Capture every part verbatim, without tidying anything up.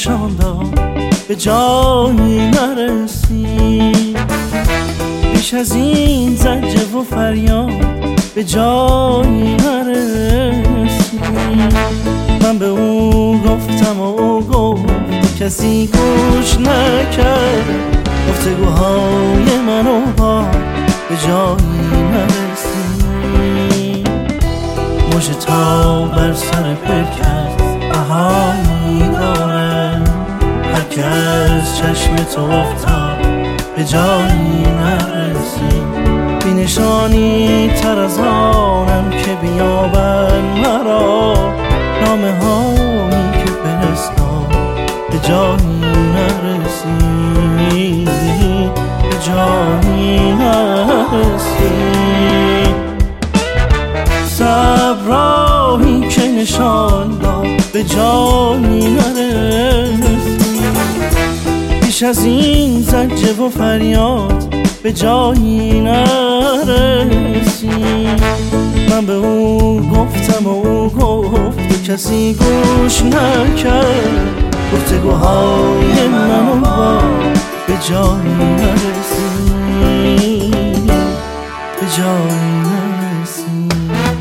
نشان داد به جایی نرسید. بیش از این زجه و فریاد به جایی نرسید. من به او گفتم و او گفت کسی گوش نکرد. گفتگوهای منو با به جایی نرسید. مژه تا بر سر پرکت بهایی دارد. هر که از چشم تو افتاد به جایی نرسید. بی نشانی تر از آنم که بیابن مرا. نامه هایی که فرستاد به جایی نرسید. به جایی نرسید. صبراهی که نشان داد به جایی نرسید. بیش از این زجه و فریاد به جایی نرسید. من به او گفتم و او گفت کسی گوش نکرد. گفتگوهای منو با به جایی نرسید. به جایی نرسید.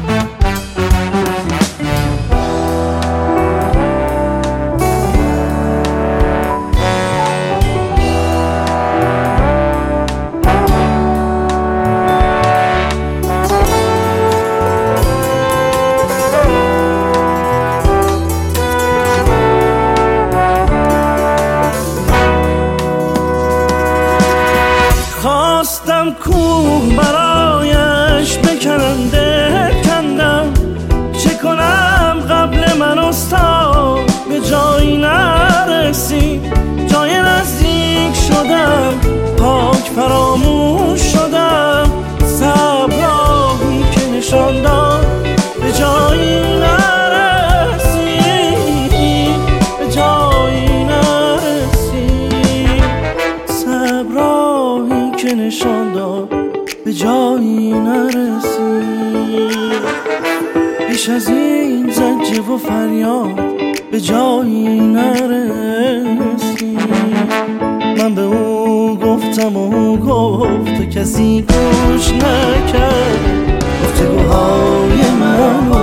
خواستم کوه برایش بکنم دل کندم. چه کنم قبل من استاد به جایی نرسید. جای نزدیک شدم پاک فراموش شدم. صبراهی که نشان داد به جایی نرسید. به جایی نرسید. صبراهی که نشان داد به جایی نرسید. بیش از این زجه و فریاد به جایی نرسید. من به او گفتم و او گفت کسی گوش نکرد. گفتگوهای من